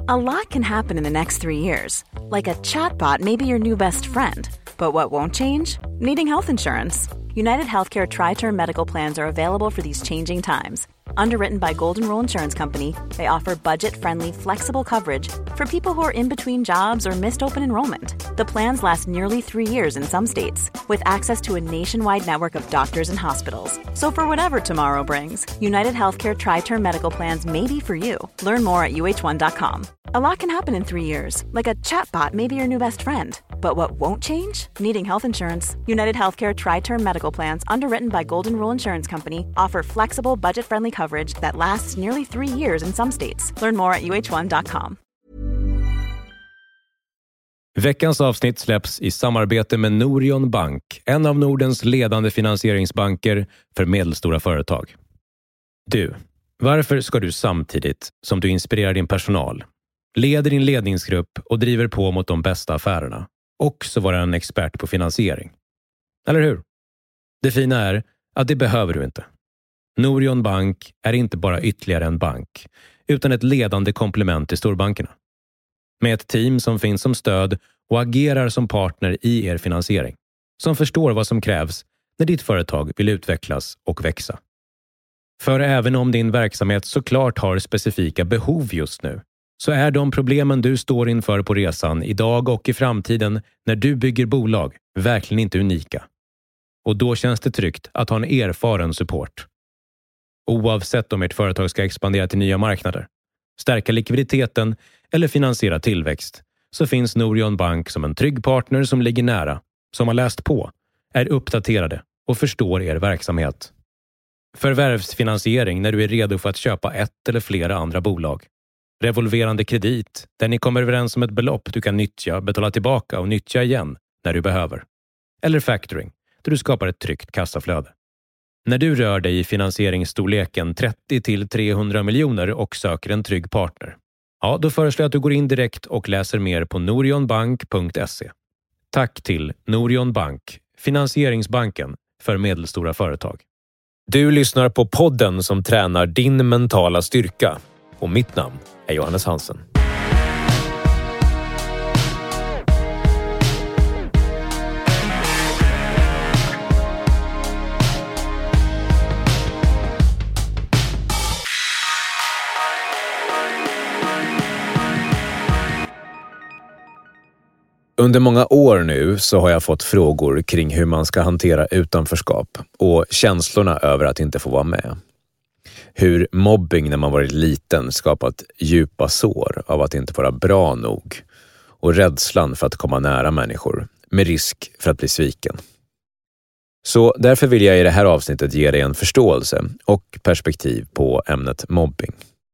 A lot can happen in the next 3 years. Like a chatbot may be your new best friend. But what won't change? Needing health insurance. United Healthcare Tri-Term Medical Plans are available for these changing times. Underwritten by Golden Rule Insurance Company, they offer budget-friendly, flexible coverage for people who are in between jobs or missed open enrollment. The plans last nearly 3 years in some states, with access to a nationwide network of doctors and hospitals. So for whatever tomorrow brings, United Healthcare Tri-Term Medical Plans may be for you. Learn more at uh1.com. A lot can happen in 3 years, like a chatbot may be your new best friend. But what won't change? Needing health insurance. United Healthcare Tri-Term Medical Plans, underwritten by Golden Rule Insurance Company, offer flexible, budget-friendly coverage that lasts nearly 3 years in some states. Learn more at uh1.com. Veckans avsnitt släpps i samarbete med Norion Bank, en av Nordens ledande finansieringsbanker för medelstora företag. Du, varför ska du samtidigt som du inspirerar din personal, leder din ledningsgrupp och driver på mot de bästa affärerna, också vara en expert på finansiering? Eller hur? Det fina är att det behöver du inte. Norion Bank är inte bara ytterligare en bank, utan ett ledande komplement till storbankerna. Med ett team som finns som stöd och agerar som partner i er finansiering, som förstår vad som krävs när ditt företag vill utvecklas och växa. För även om din verksamhet såklart har specifika behov just nu, så är de problemen du står inför på resan idag och i framtiden när du bygger bolag verkligen inte unika. Och då känns det tryggt att ha en erfaren support. Oavsett om ert företag ska expandera till nya marknader, stärka likviditeten eller finansiera tillväxt, så finns Norion Bank som en trygg partner som ligger nära, som har läst på, är uppdaterade och förstår er verksamhet. Förvärvsfinansiering när du är redo för att köpa ett eller flera andra bolag. Revolverande kredit där ni kommer överens om ett belopp du kan nyttja, betala tillbaka och nyttja igen när du behöver. Eller factoring där du skapar ett tryggt kassaflöde. När du rör dig i finansieringsstorleken 30 till 300 miljoner och söker en trygg partner, ja, då föreslår jag att du går in direkt och läser mer på norionbank.se. Tack till Norion Bank, finansieringsbanken för medelstora företag. Du lyssnar på podden som tränar din mentala styrka. Och mitt namn är Johannes Hansen. Under många år nu så har jag fått frågor kring hur man ska hantera utanförskap och känslorna över att inte få vara med. Hur mobbing när man varit liten skapat djupa sår av att inte vara bra nog och rädslan för att komma nära människor med risk för att bli sviken. Så därför vill jag i det här avsnittet ge dig en förståelse och perspektiv på ämnet mobbing.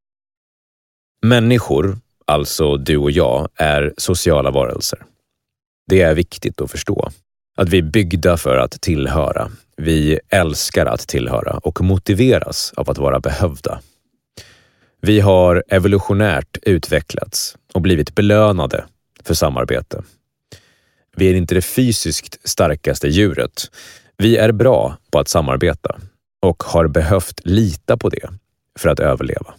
Människor, alltså du och jag, är sociala varelser. Det är viktigt att förstå. Att vi är byggda för att tillhöra. Vi älskar att tillhöra och motiveras av att vara behövda. Vi har evolutionärt utvecklats och blivit belönade för samarbete. Vi är inte det fysiskt starkaste djuret. Vi är bra på att samarbeta och har behövt lita på det för att överleva.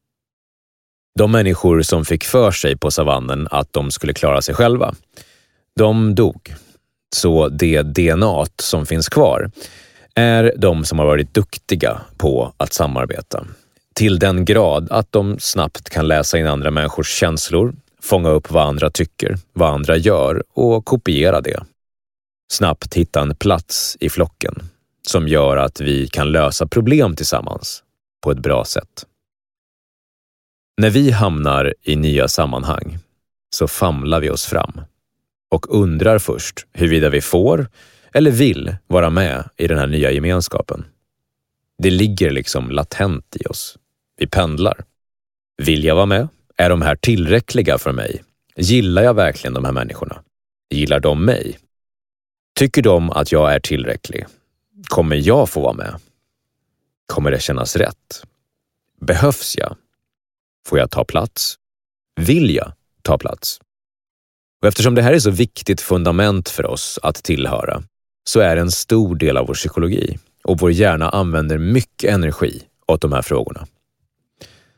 De människor som fick för sig på savannen att de skulle klara sig själva, de dog. Så det DNA som finns kvar är de som har varit duktiga på att samarbeta. Till den grad att de snabbt kan läsa in andra människors känslor, fånga upp vad andra tycker, vad andra gör och kopiera det. Snabbt hitta en plats i flocken som gör att vi kan lösa problem tillsammans på ett bra sätt. När vi hamnar i nya sammanhang så famlar vi oss fram och undrar först huruvida vi får eller vill vara med i den här nya gemenskapen. Det ligger liksom latent i oss. Vi pendlar. Vill jag vara med? Är de här tillräckliga för mig? Gillar jag verkligen de här människorna? Gillar de mig? Tycker de att jag är tillräcklig? Kommer jag få vara med? Kommer det kännas rätt? Behövs jag? Får jag ta plats? Vill jag ta plats? Och eftersom det här är så viktigt fundament för oss att tillhöra, så är det en stor del av vår psykologi och vår hjärna använder mycket energi åt de här frågorna.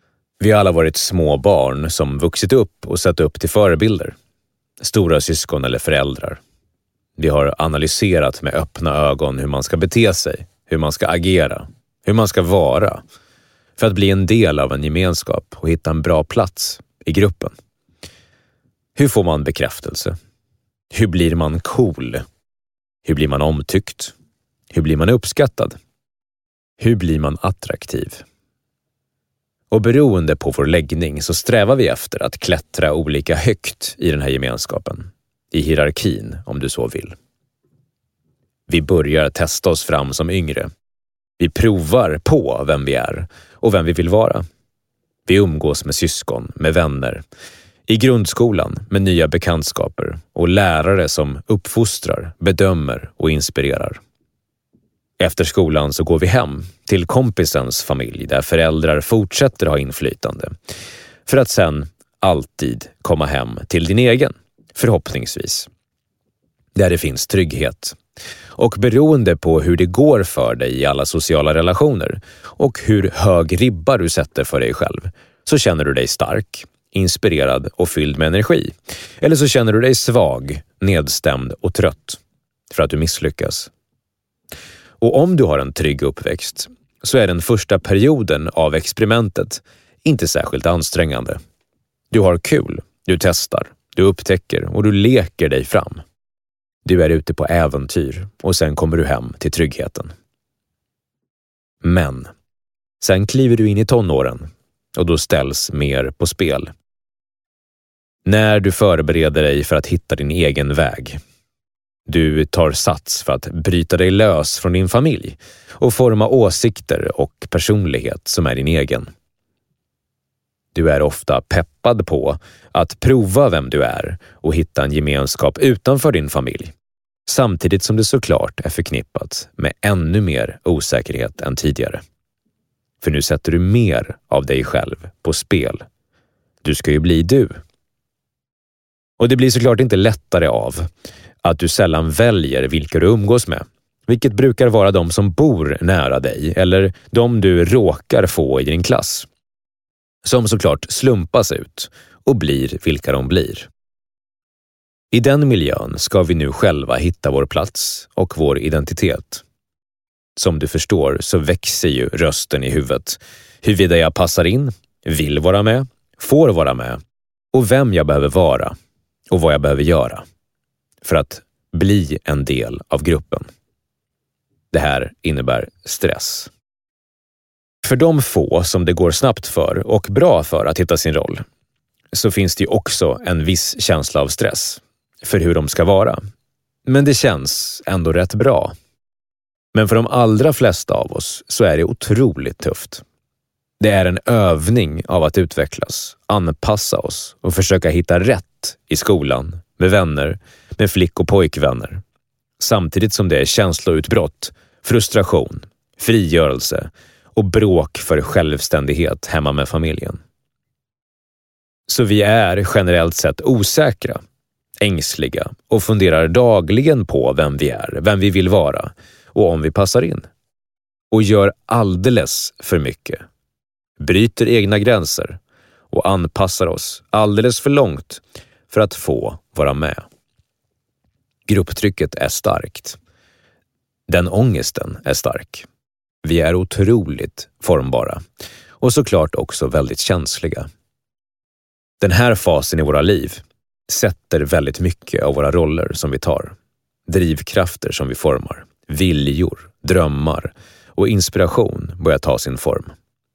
Vi har alla varit små barn som vuxit upp och sett upp till förebilder. Stora syskon eller föräldrar. Vi har analyserat med öppna ögon hur man ska bete sig, hur man ska agera, hur man ska vara för att bli en del av en gemenskap och hitta en bra plats i gruppen. Hur får man bekräftelse? Hur blir man cool? Hur blir man omtyckt? Hur blir man uppskattad? Hur blir man attraktiv? Och beroende på vår läggning så strävar vi efter att klättra olika högt i den här gemenskapen. I hierarkin, om du så vill. Vi börjar testa oss fram som yngre. Vi provar på vem vi är och vem vi vill vara. Vi umgås med syskon, med vänner. I grundskolan med nya bekantskaper och lärare som uppfostrar, bedömer och inspirerar. Efter skolan så går vi hem till kompisens familj där föräldrar fortsätter ha inflytande. För att sen alltid komma hem till din egen, förhoppningsvis. Där det finns trygghet. Och beroende på hur det går för dig i alla sociala relationer och hur hög ribba du sätter för dig själv så känner du dig stark, inspirerad och fylld med energi. Eller så känner du dig svag, nedstämd och trött för att du misslyckas. Och om du har en trygg uppväxt så är den första perioden av experimentet inte särskilt ansträngande. Du har kul, du testar, du upptäcker och du leker dig fram. Du är ute på äventyr och sen kommer du hem till tryggheten. Men sen kliver du in i tonåren och då ställs mer på spel. När du förbereder dig för att hitta din egen väg. Du tar sats för att bryta dig lös från din familj och forma åsikter och personlighet som är din egen. Du är ofta peppad på att prova vem du är och hitta en gemenskap utanför din familj. Samtidigt som det såklart är förknippat med ännu mer osäkerhet än tidigare. För nu sätter du mer av dig själv på spel. Du ska ju bli du. Och det blir såklart inte lättare av att du sällan väljer vilka du umgås med. Vilket brukar vara de som bor nära dig eller de du råkar få i din klass. Som såklart slumpas ut och blir vilka de blir. I den miljön ska vi nu själva hitta vår plats och vår identitet. Som du förstår så växer ju rösten i huvudet. Huruvida jag passar in, vill vara med, får vara med och vem jag behöver vara och vad jag behöver göra för att bli en del av gruppen. Det här innebär stress. För de få som det går snabbt för och bra för att hitta sin roll så finns det ju också en viss känsla av stress för hur de ska vara. Men det känns ändå rätt bra. Men för de allra flesta av oss så är det otroligt tufft. Det är en övning av att utvecklas, anpassa oss och försöka hitta rätt i skolan, med vänner, med flick- och pojkvänner. Samtidigt som det är känsloutbrott, frustration, frigörelse och bråk för självständighet hemma med familjen. Så vi är generellt sett osäkra, ängsliga och funderar dagligen på vem vi är, vem vi vill vara och om vi passar in. Och gör alldeles för mycket. Bryter egna gränser och anpassar oss alldeles för långt för att få vara med. Grupptrycket är starkt. Den ångesten är stark. Vi är otroligt formbara och såklart också väldigt känsliga. Den här fasen i våra liv sätter väldigt mycket av våra roller som vi tar. Drivkrafter som vi formar, viljor, drömmar och inspiration börjar ta sin form.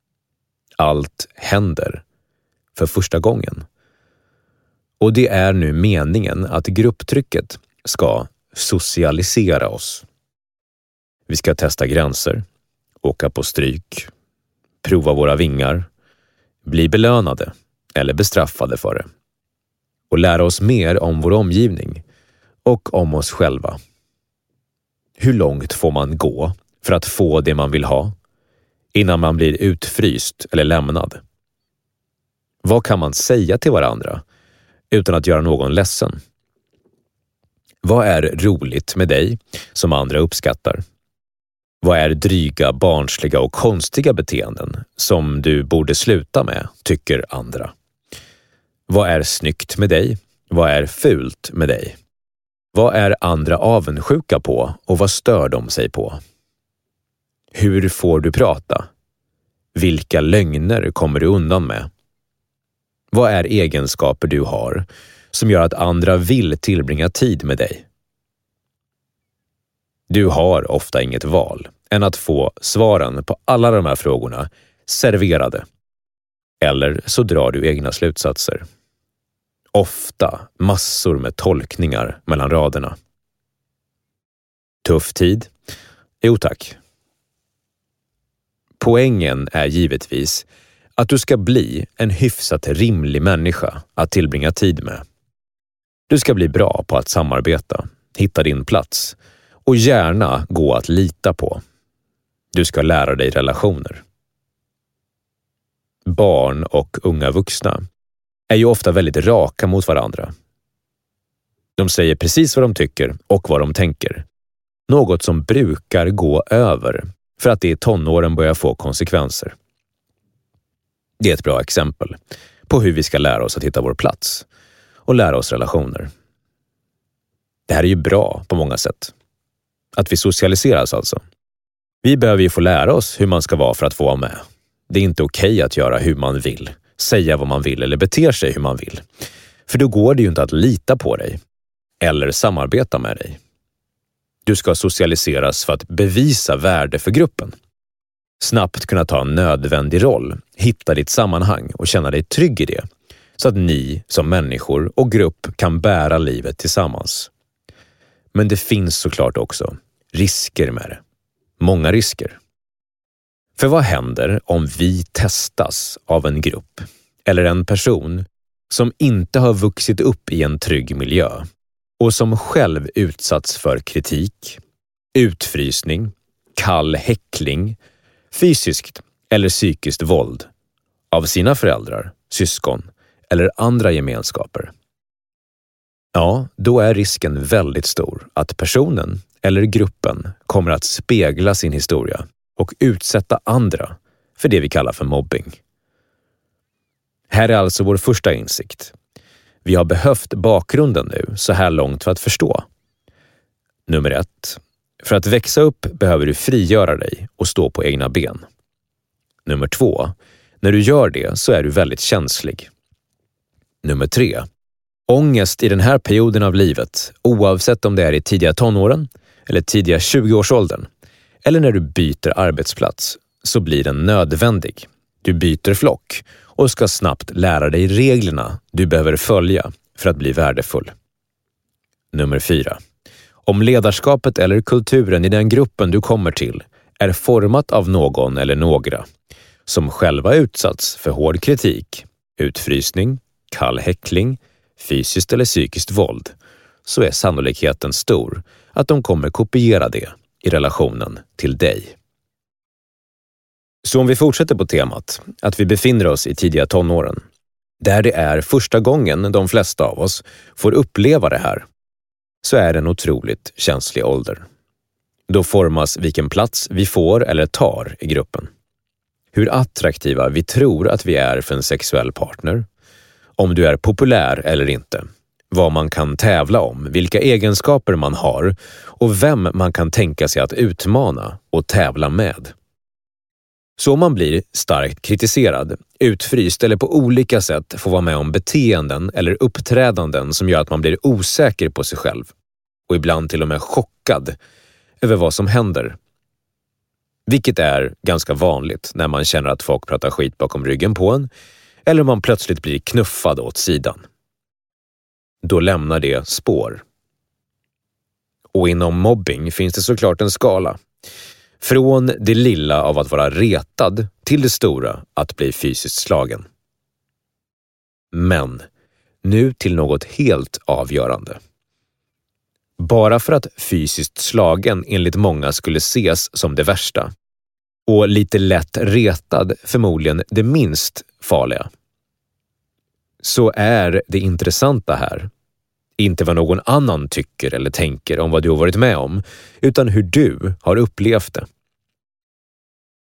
Allt händer för första gången. Och det är nu meningen att grupptrycket ska socialisera oss. Vi ska testa gränser, åka på stryk, prova våra vingar, bli belönade eller bestraffade för det. Och lära oss mer om vår omgivning och om oss själva. Hur långt får man gå för att få det man vill ha innan man blir utfryst eller lämnad? Vad kan man säga till varandra utan att göra någon ledsen? Vad är roligt med dig som andra uppskattar? Vad är dryga, barnsliga och konstiga beteenden som du borde sluta med, tycker andra? Vad är snyggt med dig? Vad är fult med dig? Vad är andra avundsjuka på och vad stör de sig på? Hur får du prata? Vilka lögner kommer du undan med? Vad är egenskaper du har som gör att andra vill tillbringa tid med dig? Du har ofta inget val än att få svaren på alla de här frågorna serverade. Eller så drar du egna slutsatser. Ofta massor med tolkningar mellan raderna. Tuff tid? Jo tack. Poängen är givetvis att du ska bli en hyfsat rimlig människa att tillbringa tid med. Du ska bli bra på att samarbeta, hitta din plats och gärna gå att lita på. Du ska lära dig relationer. Barn och unga vuxna är ju ofta väldigt raka mot varandra. De säger precis vad de tycker och vad de tänker. Något som brukar gå över för att det i tonåren börjar få konsekvenser. Det är ett bra exempel på hur vi ska lära oss att hitta vår plats och lära oss relationer. Det här är ju bra på många sätt. Att vi socialiseras alltså. Vi behöver ju få lära oss hur man ska vara för att få vara med. Det är inte okej att göra hur man vill, säga vad man vill eller bete sig hur man vill. För då går det ju inte att lita på dig eller samarbeta med dig. Du ska socialiseras för att bevisa värde för gruppen. Snabbt kunna ta en nödvändig roll, hitta ditt sammanhang och känna dig trygg i det. Så att ni som människor och grupp kan bära livet tillsammans. Men det finns såklart också risker med det. Många risker. För vad händer om vi testas av en grupp eller en person som inte har vuxit upp i en trygg miljö och som själv utsatts för kritik, utfrysning, kall häckling, fysiskt eller psykiskt våld av sina föräldrar, syskon eller andra gemenskaper? Ja, då är risken väldigt stor att personen eller gruppen kommer att spegla sin historia och utsätta andra för det vi kallar för mobbing. Här är alltså vår första insikt. Vi har behövt bakgrunden nu så här långt för att förstå. Nummer 1. För att växa upp behöver du frigöra dig och stå på egna ben. Nummer 2. När du gör det så är du väldigt känslig. Nummer 3. Ångest i den här perioden av livet, oavsett om det är i tidiga tonåren eller tidiga 20-årsåldern, eller när du byter arbetsplats, så blir den nödvändig. Du byter flock och ska snabbt lära dig reglerna du behöver följa för att bli värdefull. Nummer 4. Om ledarskapet eller kulturen i den gruppen du kommer till är format av någon eller några som själva utsatts för hård kritik, utfrysning, kall häckling, fysiskt eller psykiskt våld, så är sannolikheten stor att de kommer kopiera det i relationen till dig. Så om vi fortsätter på temat att vi befinner oss i tidiga tonåren, där det är första gången de flesta av oss får uppleva det här, så är det en otroligt känslig ålder. Då formas vilken plats vi får eller tar i gruppen. Hur attraktiva vi tror att vi är för en sexuell partner, om du är populär eller inte, vad man kan tävla om, vilka egenskaper man har och vem man kan tänka sig att utmana och tävla med. Så om man blir starkt kritiserad, utfryst eller på olika sätt får vara med om beteenden eller uppträdanden som gör att man blir osäker på sig själv och ibland till och med chockad över vad som händer. Vilket är ganska vanligt när man känner att folk pratar skit bakom ryggen på en eller man plötsligt blir knuffad åt sidan. Då lämnar det spår. Och inom mobbing finns det såklart en skala. Från det lilla av att vara retad till det stora att bli fysiskt slagen. Men nu till något helt avgörande. Bara för att fysiskt slagen enligt många skulle ses som det värsta och lite lätt retad förmodligen det minst farliga, så är det intressanta här inte vad någon annan tycker eller tänker om vad du har varit med om, utan hur du har upplevt det.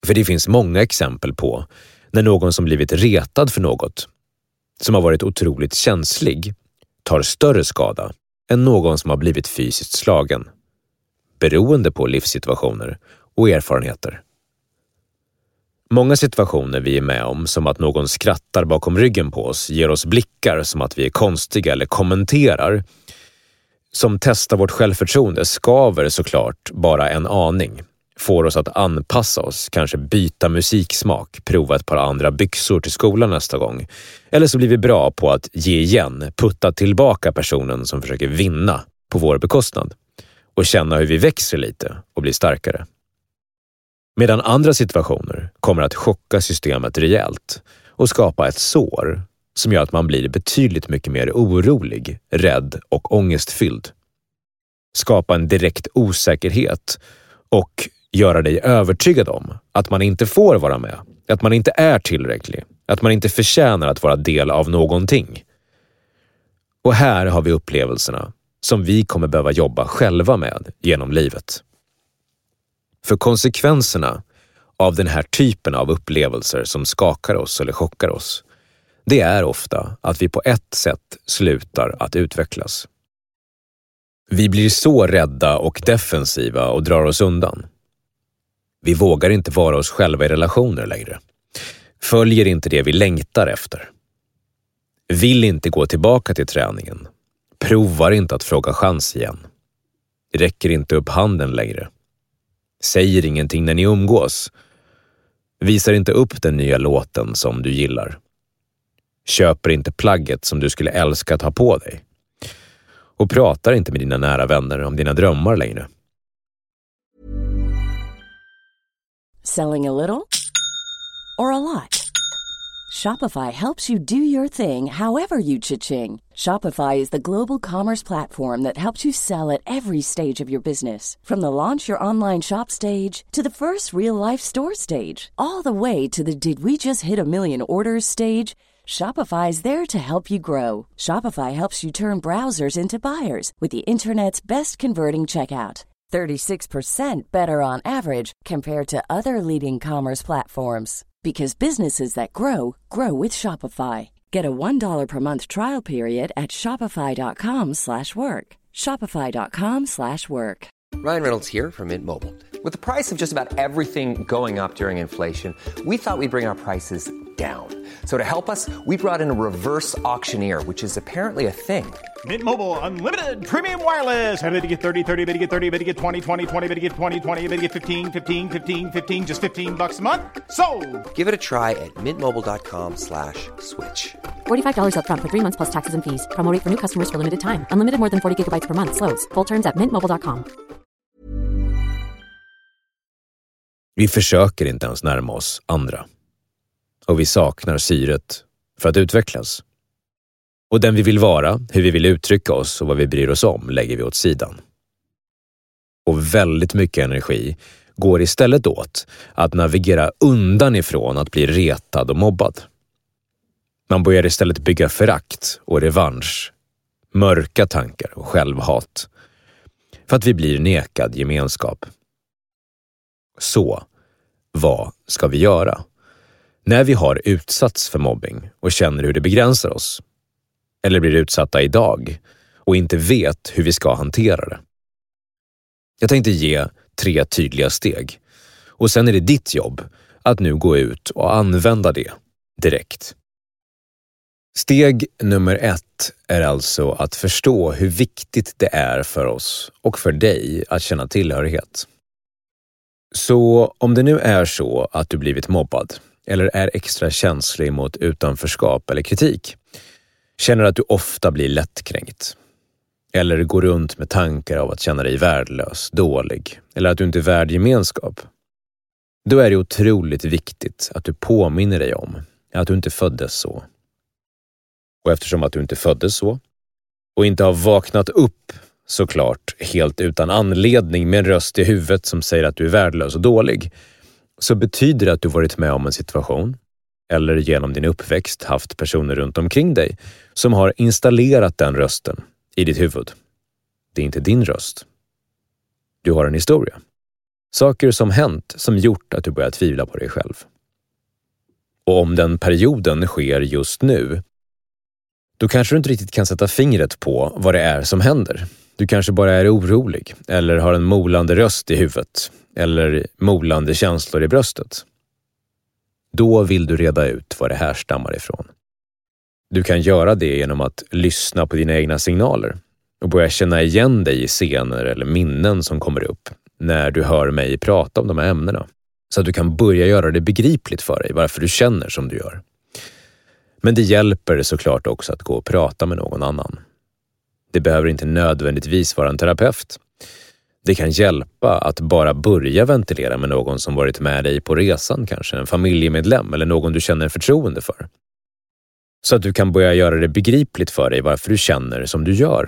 För det finns många exempel på när någon som blivit retad för något, som har varit otroligt känslig, tar större skada än någon som har blivit fysiskt slagen, beroende på livssituationer och erfarenheter. Många situationer vi är med om, som att någon skrattar bakom ryggen på oss, ger oss blickar som att vi är konstiga eller kommenterar, som testar vårt självförtroende, skaver såklart bara en aning. Får oss att anpassa oss, kanske byta musiksmak, prova ett par andra byxor till skolan nästa gång. Eller så blir vi bra på att ge igen, putta tillbaka personen som försöker vinna på vår bekostnad. Och känna hur vi växer lite och blir starkare. Medan andra situationer kommer att chocka systemet rejält och skapa ett sår som gör att man blir betydligt mycket mer orolig, rädd och ångestfylld. Skapa en direkt osäkerhet och göra dig övertygad om att man inte får vara med, att man inte är tillräcklig, att man inte förtjänar att vara del av någonting. Och här har vi upplevelserna som vi kommer behöva jobba själva med genom livet. För konsekvenserna av den här typen av upplevelser som skakar oss eller chockar oss, det är ofta att vi på ett sätt slutar att utvecklas. Vi blir så rädda och defensiva och drar oss undan. Vi vågar inte vara oss själva i relationer längre. Följer inte det vi längtar efter. Vill inte gå tillbaka till träningen. Provar inte att fråga chans igen. Räcker inte upp handen längre. Säger ingenting när ni umgås. Visar inte upp den nya låten som du gillar. Köper inte plagget som du skulle älska att ha på dig. Och pratar inte med dina nära vänner om dina drömmar längre. Selling a little or a lot? Shopify helps you do your thing however you cha-ching. Shopify is the global commerce platform that helps you sell at every stage of your business. From the launch your online shop stage to the first real-life store stage, all the way to the did we just hit a million orders stage. Shopify is there to help you grow. Shopify helps you turn browsers into buyers with the internet's best converting checkout. 36% better on average compared to other leading commerce platforms. Because businesses that grow, grow with Shopify. Get a $1 per month trial period at shopify.com/work. Shopify.com/work. Ryan Reynolds here from Mint Mobile. With the price of just about everything going up during inflation, we thought we'd bring our prices down. So to help us, we brought in a reverse auctioneer, which is apparently a thing. Mint Mobile Unlimited Premium Wireless. How to get 30, 30, bit to get 30, bit to get 20, 20, 20, bit to get 20, 20, bit to get 15, 15, 15, 15, just $15 a month? Sold! Give it a try at mintmobile.com/switch. $45 up front for 3 months plus taxes and fees. Promo rate for new customers for limited time. Unlimited more than 40 gigabytes per month. Slows full terms at mintmobile.com. Vi försöker inte ens närma oss andra. Och vi saknar syret för att utvecklas. Och den vi vill vara, hur vi vill uttrycka oss och vad vi bryr oss om lägger vi åt sidan. Och väldigt mycket energi går istället åt att navigera undan ifrån att bli retad och mobbad. Man börjar istället bygga förakt och revansch, mörka tankar och självhat. För att vi blir nekad gemenskap. Så, vad ska vi göra? När vi har utsatts för mobbing och känner hur det begränsar oss, eller blir utsatta idag och inte vet hur vi ska hantera det. Jag tänkte ge 3 tydliga steg och sen är det ditt jobb att nu gå ut och använda det direkt. Steg nummer 1 är alltså att förstå hur viktigt det är för oss och för dig att känna tillhörighet. Så om det nu är så att du blivit mobbad eller är extra känslig mot utanförskap eller kritik, känner att du ofta blir lättkränkt eller går runt med tankar av att känna dig värdelös, dålig eller att du inte är värd gemenskap, då är det otroligt viktigt att du påminner dig om att du inte föddes så. Och eftersom att du inte föddes så och inte har vaknat upp såklart helt utan anledning med en röst i huvudet som säger att du är värdelös och dålig, så betyder det att du varit med om en situation eller genom din uppväxt haft personer runt omkring dig som har installerat den rösten i ditt huvud. Det är inte din röst. Du har en historia. Saker som hänt som gjort att du börjar tvivla på dig själv. Och om den perioden sker just nu, då kanske du inte riktigt kan sätta fingret på vad det är som händer. Du kanske bara är orolig, eller har en molande röst i huvudet, eller molande känslor i bröstet. Då vill du reda ut vad det här stammar ifrån. Du kan göra det genom att lyssna på dina egna signaler och börja känna igen dig i scener eller minnen som kommer upp när du hör mig prata om de här ämnena. Så att du kan börja göra det begripligt för dig varför du känner som du gör. Men det hjälper såklart också att gå och prata med någon annan. Det behöver inte nödvändigtvis vara en terapeut. Det kan hjälpa att bara börja ventilera med någon som varit med dig på resan, kanske en familjemedlem eller någon du känner förtroende för. Så att du kan börja göra det begripligt för dig varför du känner som du gör.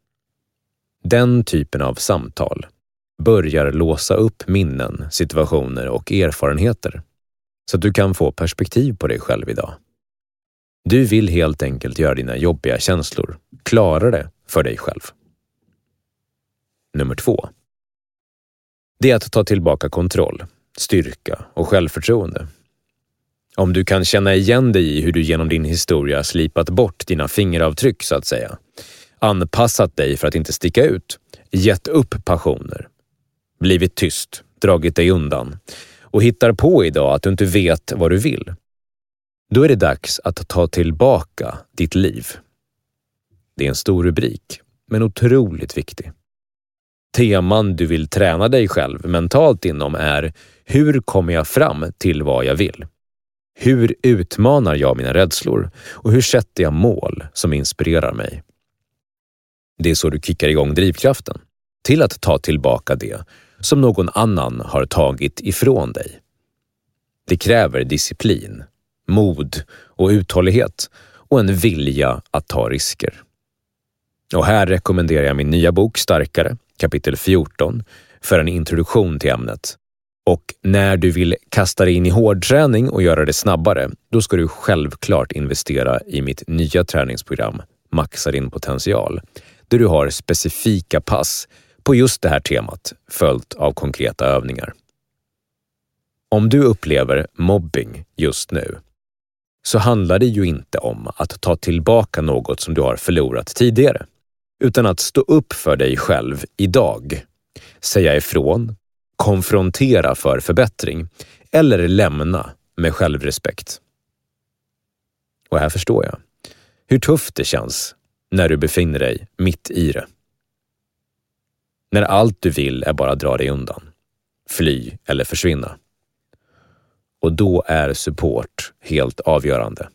Den typen av samtal börjar låsa upp minnen, situationer och erfarenheter så att du kan få perspektiv på dig själv idag. Du vill helt enkelt göra dina jobbiga känslor klarare för dig själv. Nummer 2. Det är att ta tillbaka kontroll, styrka och självförtroende. Om du kan känna igen dig i hur du genom din historia slipat bort dina fingeravtryck så att säga, anpassat dig för att inte sticka ut, gett upp passioner, blivit tyst, dragit dig undan och hittar på idag att du inte vet vad du vill, då är det dags att ta tillbaka ditt liv. Det är en stor rubrik, men otroligt viktig. Teman du vill träna dig själv mentalt inom är: hur kommer jag fram till vad jag vill? Hur utmanar jag mina rädslor? Och hur sätter jag mål som inspirerar mig? Det är så du kickar igång drivkraften till att ta tillbaka det som någon annan har tagit ifrån dig. Det kräver disciplin, mod och uthållighet och en vilja att ta risker. Och här rekommenderar jag min nya bok Starkare, kapitel 14, för en introduktion till ämnet. Och när du vill kasta dig in i hårdträning och göra det snabbare, då ska du självklart investera i mitt nya träningsprogram Maxa din potential, där du har specifika pass på just det här temat, följt av konkreta övningar. Om du upplever mobbing just nu, så handlar det ju inte om att ta tillbaka något som du har förlorat tidigare, utan att stå upp för dig själv idag, säga ifrån, konfrontera för förbättring eller lämna med självrespekt. Och här förstår jag hur tufft det känns när du befinner dig mitt i det. När allt du vill är bara dra dig undan, fly eller försvinna. Och då är support helt avgörande.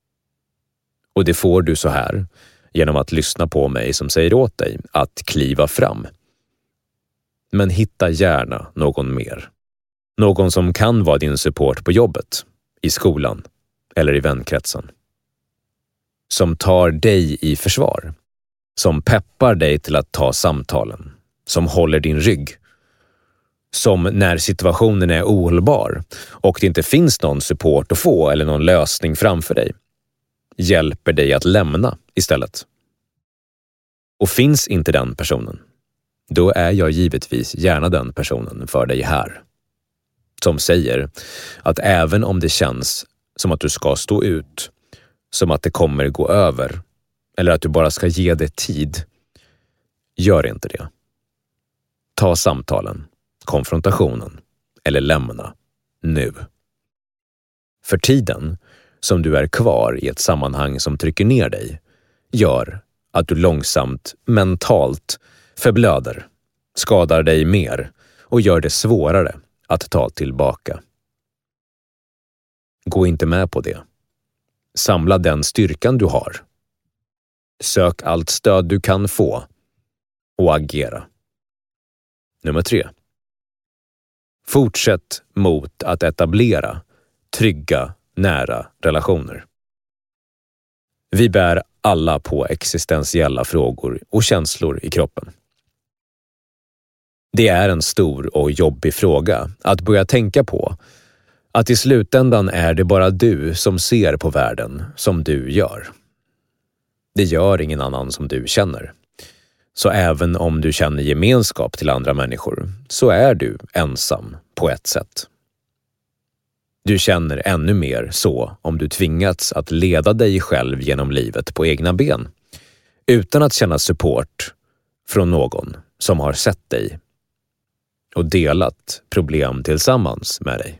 Och det får du så här genom att lyssna på mig som säger åt dig att kliva fram. Men hitta gärna någon mer. Någon som kan vara din support på jobbet, i skolan eller i vänkretsen. Som tar dig i försvar. Som peppar dig till att ta samtalen. Som håller din rygg. Som när situationen är ohållbar och det inte finns någon support att få eller någon lösning framför dig, hjälper dig att lämna istället. Och finns inte den personen, då är jag givetvis gärna den personen för dig här. Som säger att även om det känns som att du ska stå ut, som att det kommer gå över, eller att du bara ska ge det tid, gör inte det. Ta samtalen, konfrontationen eller lämna nu. För tiden som du är kvar i ett sammanhang som trycker ner dig gör att du långsamt, mentalt förblöder, skadar dig mer och gör det svårare att ta tillbaka. Gå inte med på det. Samla den styrkan du har. Sök allt stöd du kan få och agera. Nummer 3. Fortsätt mot att etablera trygga, nära relationer. Vi bär alla på existentiella frågor och känslor i kroppen. Det är en stor och jobbig fråga att börja tänka på att i slutändan är det bara du som ser på världen som du gör. Det gör ingen annan som du känner. Så även om du känner gemenskap till andra människor så är du ensam på ett sätt. Du känner ännu mer så om du tvingats att leda dig själv genom livet på egna ben utan att känna support från någon som har sett dig och delat problem tillsammans med dig.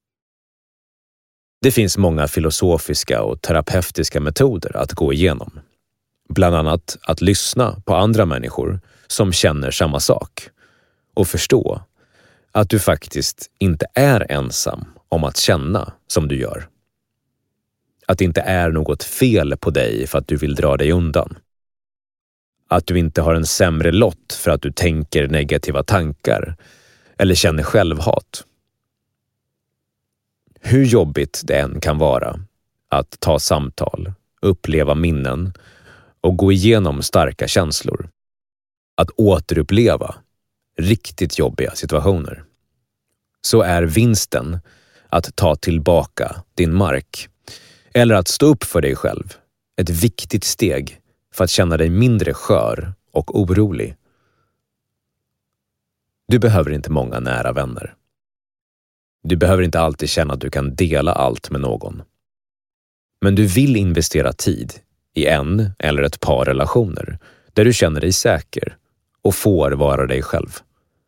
Det finns många filosofiska och terapeutiska metoder att gå igenom. Bland annat att lyssna på andra människor som känner samma sak och förstå att du faktiskt inte är ensam om att känna som du gör. Att det inte är något fel på dig för att du vill dra dig undan. Att du inte har en sämre lott för att du tänker negativa tankar eller känner självhat. Hur jobbigt det än kan vara att ta samtal, uppleva minnen och gå igenom starka känslor. Att återuppleva riktigt jobbiga situationer. Så är vinsten att ta tillbaka din mark eller att stå upp för dig själv ett viktigt steg för att känna dig mindre skör och orolig. Du behöver inte många nära vänner. Du behöver inte alltid känna att du kan dela allt med någon. Men du vill investera tid i en eller ett par relationer där du känner dig säker och får vara dig själv.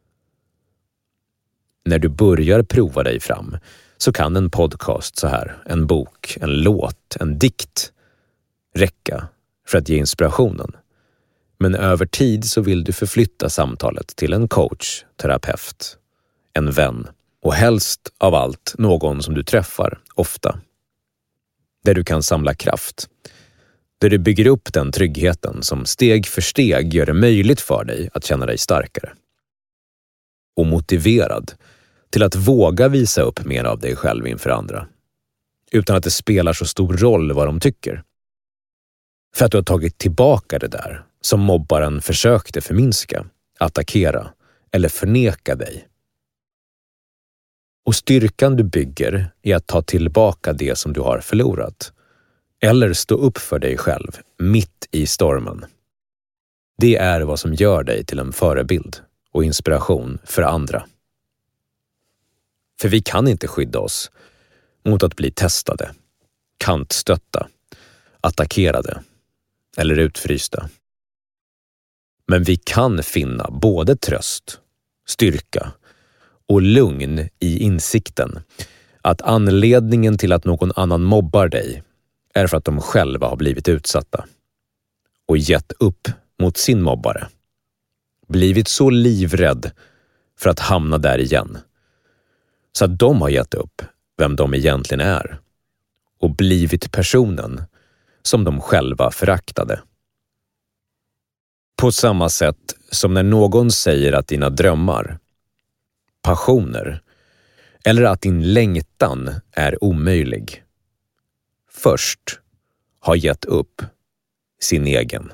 När du börjar prova dig fram så kan en podcast så här, en bok, en låt, en dikt räcka för att ge inspirationen. Men över tid så vill du förflytta samtalet till en coach, terapeut, en vän och helst av allt någon som du träffar ofta. Där du kan samla kraft. Där du bygger upp den tryggheten som steg för steg gör det möjligt för dig att känna dig starkare. Och motiverad till att våga visa upp mer av dig själv inför andra. Utan att det spelar så stor roll vad de tycker. För att du har tagit tillbaka det där som mobbaren försökte förminska, attackera eller förneka dig. Och styrkan du bygger är att ta tillbaka det som du har förlorat. Eller stå upp för dig själv mitt i stormen. Det är vad som gör dig till en förebild och inspiration för andra. För vi kan inte skydda oss mot att bli testade, kantstötta, attackerade eller utfrysta. Men vi kan finna både tröst, styrka och lugn i insikten att anledningen till att någon annan mobbar dig är för att de själva har blivit utsatta och gett upp mot sin mobbare. Blivit så livrädd för att hamna där igen så att de har gett upp vem de egentligen är och blivit personen som de själva föraktade. På samma sätt som när någon säger att dina drömmar, passioner eller att din längtan är omöjlig först har gett upp sin egen.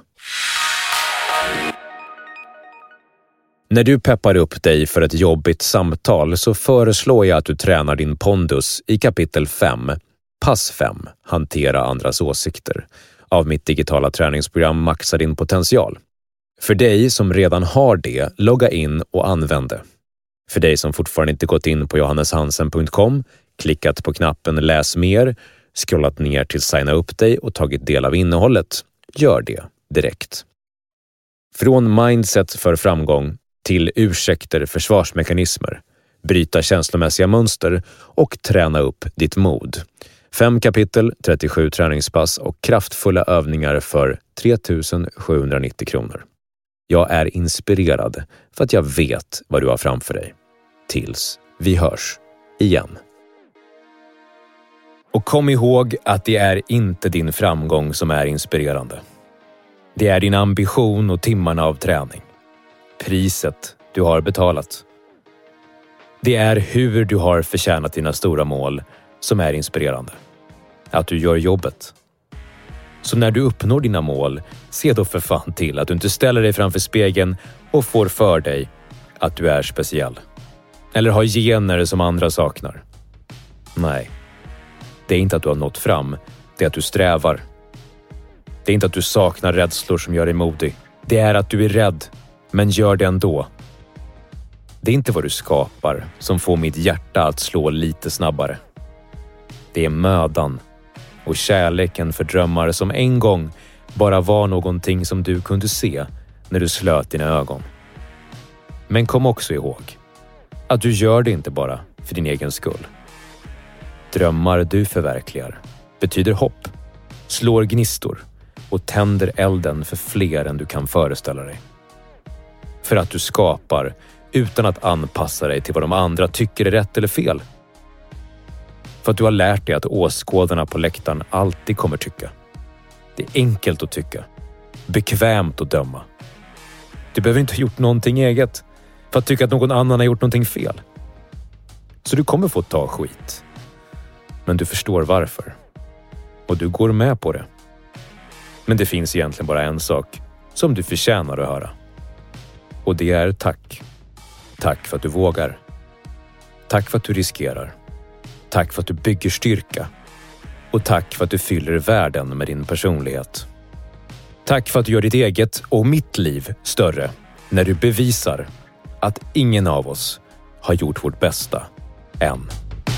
När du peppar upp dig för ett jobbigt samtal så föreslår jag att du tränar din pondus i kapitel 5, pass 5, hantera andras åsikter, av mitt digitala träningsprogram Maxa din potential. För dig som redan har det, logga in och använd det. För dig som fortfarande inte gått in på johanneshansen.com, klickat på knappen läs mer, scrollat ner till signa upp dig och tagit del av innehållet, gör det direkt. Från mindset för framgång till ursäkter, försvarsmekanismer, bryta känslomässiga mönster och träna upp ditt mod. 5 kapitel, 37 träningspass och kraftfulla övningar för 3 790 kronor. Jag är inspirerad för att jag vet vad du har framför dig. Tills vi hörs igen. Och kom ihåg att det är inte din framgång som är inspirerande. Det är din ambition och timmarna av träning. Priset du har betalat. Det är hur du har förtjänat dina stora mål som är inspirerande. Att du gör jobbet. Så när du uppnår dina mål, se då för fan till att du inte ställer dig framför spegeln och får för dig att du är speciell. Eller har gener som andra saknar. Nej, det är inte att du har nått fram, det är att du strävar. Det är inte att du saknar rädslor som gör dig modig. Det är att du är rädd, men gör det ändå. Det är inte vad du skapar som får mitt hjärta att slå lite snabbare. Det är mödan och kärleken för drömmar som en gång bara var någonting som du kunde se när du slöt dina ögon. Men kom också ihåg att du gör det inte bara för din egen skull. Drömmar du förverkligar betyder hopp, slår gnistor och tänder elden för fler än du kan föreställa dig. För att du skapar utan att anpassa dig till vad de andra tycker är rätt eller fel. För att du har lärt dig att åskådarna på läktaren alltid kommer tycka. Det är enkelt att tycka, bekvämt att döma. Du behöver inte ha gjort någonting eget för att tycka att någon annan har gjort någonting fel. Så du kommer få ta skit. Men du förstår varför. Och du går med på det. Men det finns egentligen bara en sak som du förtjänar att höra. Och det är tack. Tack för att du vågar. Tack för att du riskerar. Tack för att du bygger styrka. Och tack för att du fyller världen med din personlighet. Tack för att du gör ditt eget och mitt liv större när du bevisar att ingen av oss har gjort vårt bästa än.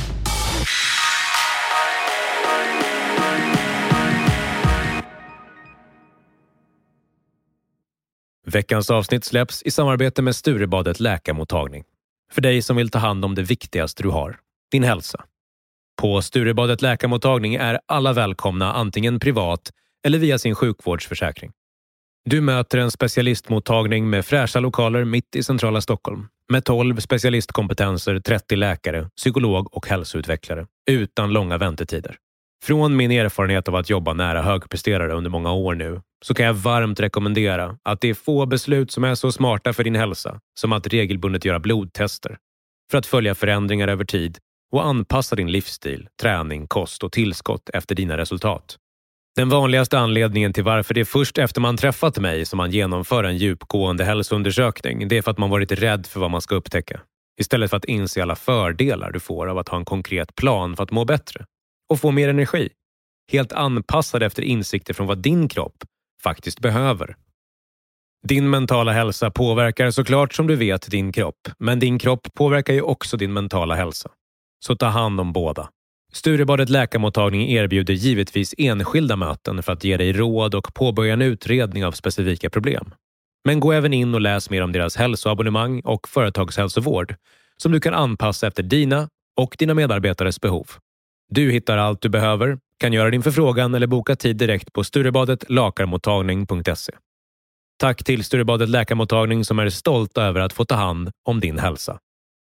Veckans avsnitt släpps i samarbete med Sturebadet läkarmottagning. För dig som vill ta hand om det viktigaste du har, din hälsa. På Sturebadet läkarmottagning är alla välkomna antingen privat eller via sin sjukvårdsförsäkring. Du möter en specialistmottagning med fräscha lokaler mitt i centrala Stockholm. Med 12 specialistkompetenser, 30 läkare, psykolog och hälsoutvecklare. Utan långa väntetider. Från min erfarenhet av att jobba nära högpresterare under många år nu så kan jag varmt rekommendera att det är få beslut som är så smarta för din hälsa som att regelbundet göra blodtester för att följa förändringar över tid och anpassa din livsstil, träning, kost och tillskott efter dina resultat. Den vanligaste anledningen till varför det är först efter man träffat mig som man genomför en djupgående hälsoundersökning, det är för att man varit rädd för vad man ska upptäcka. Istället för att inse alla fördelar du får av att ha en konkret plan för att må bättre. Och få mer energi. Helt anpassad efter insikter från vad din kropp faktiskt behöver. Din mentala hälsa påverkar såklart som du vet din kropp. Men din kropp påverkar ju också din mentala hälsa. Så ta hand om båda. Sturebadet läkarmottagning erbjuder givetvis enskilda möten för att ge dig råd och påbörja en utredning av specifika problem. Men gå även in och läs mer om deras hälsoabonnemang och företagshälsovård som du kan anpassa efter dina och dina medarbetares behov. Du hittar allt du behöver, kan göra din förfrågan eller boka tid direkt på sturebadetlakarmottagning.se. Tack till Sturebadet läkarmottagning som är stolta över att få ta hand om din hälsa.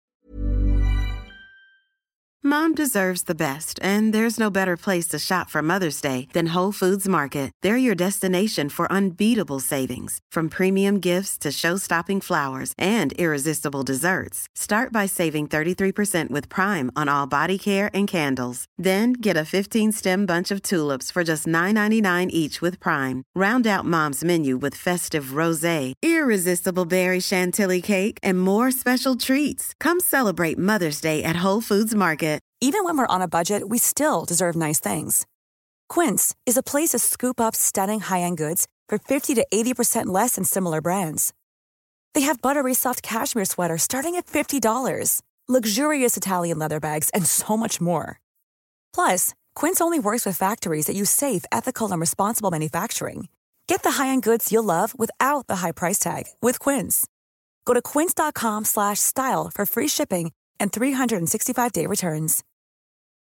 Mom deserves the best, and there's no better place to shop for Mother's Day than Whole Foods Market. They're your destination for unbeatable savings, from premium gifts to show-stopping flowers and irresistible desserts. Start by saving 33% with Prime on all body care and candles. Then get a 15-stem bunch of tulips for just $9.99 each with Prime. Round out Mom's menu with festive rosé, irresistible berry chantilly cake, and more special treats. Come celebrate Mother's Day at Whole Foods Market. Even when we're on a budget, we still deserve nice things. Quince is a place to scoop up stunning high-end goods for 50 to 80% less than similar brands. They have buttery soft cashmere sweaters starting at $50, luxurious Italian leather bags, and so much more. Plus, Quince only works with factories that use safe, ethical, and responsible manufacturing. Get the high-end goods you'll love without the high price tag with Quince. Go to quince.com/style for free shipping and 365-day returns.